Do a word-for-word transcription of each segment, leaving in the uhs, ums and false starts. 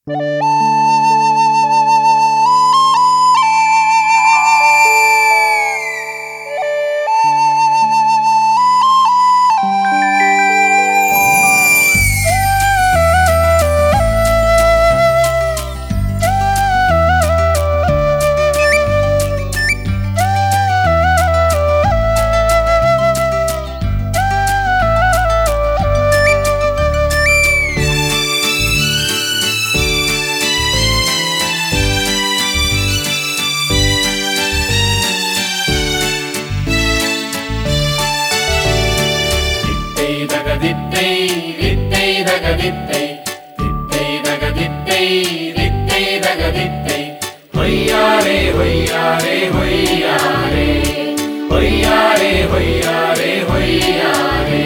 Hoyyare hoyyare hoyyare hoyyare hoyyare hoyyare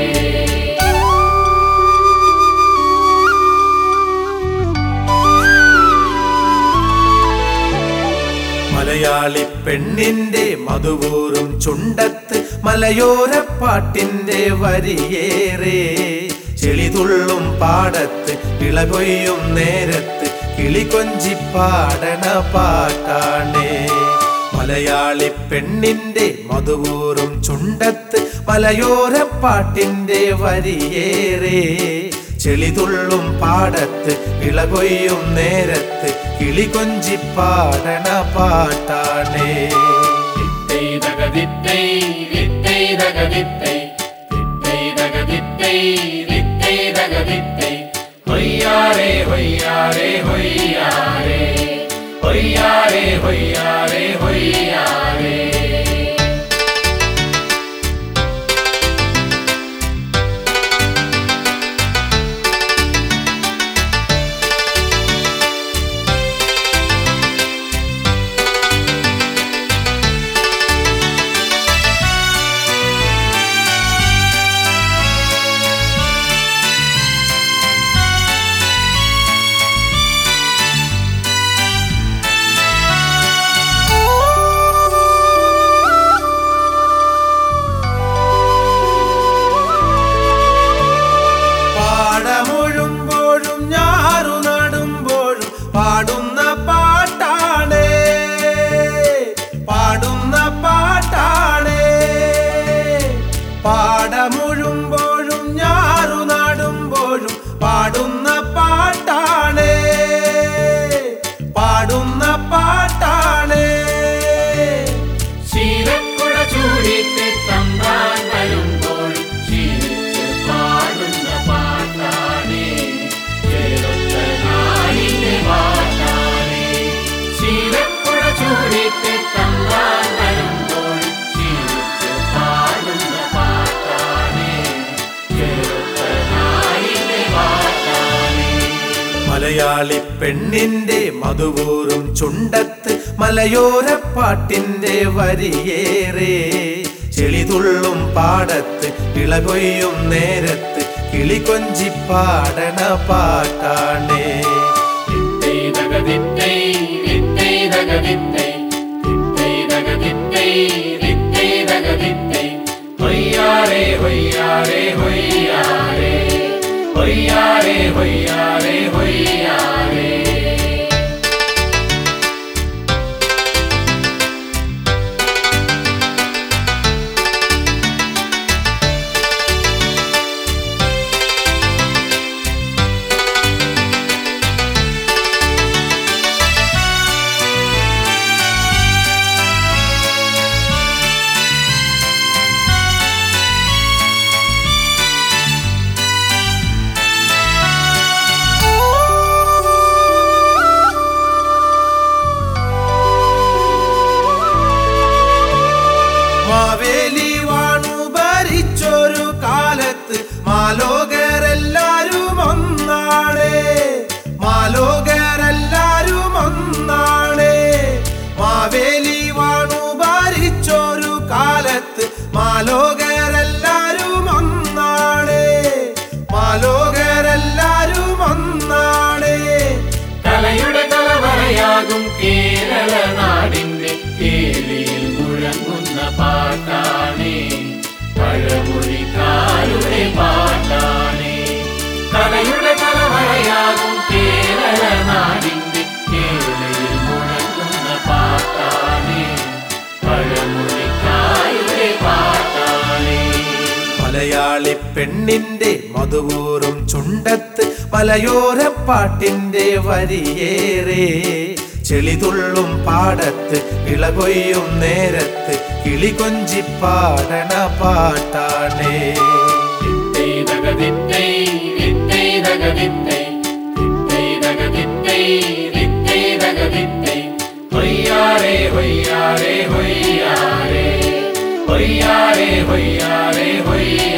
Malayali പെണ്ണിന്റെ മധുവൂറും ചുണ്ടത്ത് മലയോരപ്പാട്ടിന്റെ വരിയേറെ ചെളിതുള്ളും പാടത്ത് വിളകൊയ്യും നേരത്ത് കിളികൊഞ്ചി പാടണ പാട്ടാണേ. മലയാളി പെണ്ണിന്റെ മധുവൂറും ചുണ്ടത്ത് മലയോരപ്പാട്ടിന്റെ വരിയേറെ ചെളിതുള്ളും പാടത്ത് വിളകൊയ്യും നേരത്ത് കിളികൊഞ്ചി പാടണ പാട്ടാണേ. Hoyyare hoyyare hoyyare hoyyare hoyyare hoyyare പാടുന്ന പാട്ടാണേ പാടുന്ന പാട്ടാണേ പാടമുഴുമ്പോഴും ഞാറു നടുമ്പോഴും പാടുന്ന പാട്ടാണേ പാടുന്ന പാട്ടാണേ. ശീലക്കുട ചൂടിട്ട് തമ്പാൻ വരുമ്പോൾ ശീലിച്ച് പാടുന്ന പാട്ടാണേ ശീലക്കുട ചൂടിട്ട് തമ്പാൻ വരുമ്പോൾ ശീലിച്ച് പാടുന്ന പാട്ടാണേ പാട്ടാണേ. മലയാളി പെണ്ണിന്റെ മധുവൂറും ചുണ്ടത്ത് മലയോരപ്പാട്ടിന്റെ വരിയേറെ ചെളിതുള്ളും പാടത്ത് വിളകൊയ്യും നേരത്ത് കിളികൊഞ്ചി പാടണ പാട്ടാണേ. Hoyyare hoyyare hoyyare hoyyare hoyyare hoyyare Maveli വാണു ഭരിച്ചൊരു കാലത്ത് മാലോകരെല്ലാരും ഒന്നാണേ മാലോകരെല്ലാരും ഒന്നാണേ. മാവേലി വാണു ഭരിച്ചൊരു കാലത്ത് മാലോകരെല്ലാരും ഒന്നാണേ മാലോകരെല്ലാരും ഒന്നാണേ. കലയുടെ കലവറയാകും കേരള നാടിന്റെ കേളിയിൽ മുഴങ്ങുന്ന പാട്ടാണേ പഴമൊഴിക്കാരുടെ പാട്ടാണേ. കലയുടെ കലവറയാകും കേരള നാട് പെണ്ണിന്റെ മധുവൂറും ചുണ്ടത്ത് മലയോരപ്പാട്ടിന്റെ വരിയേറെ ചെളിതുള്ളും പാടത്ത് വിളകൊയ്യും നേരത്ത് കിളി കൊഞ്ചിപ്പാടണ പാട്ടാണേ. ഹൊയ്യാരേ ഹൊയ്യാരേ ഹൊയ്യാരേ ഹൊയ്യാരേ ഹൊയ്യാരേ ഹൊയ്യാരേ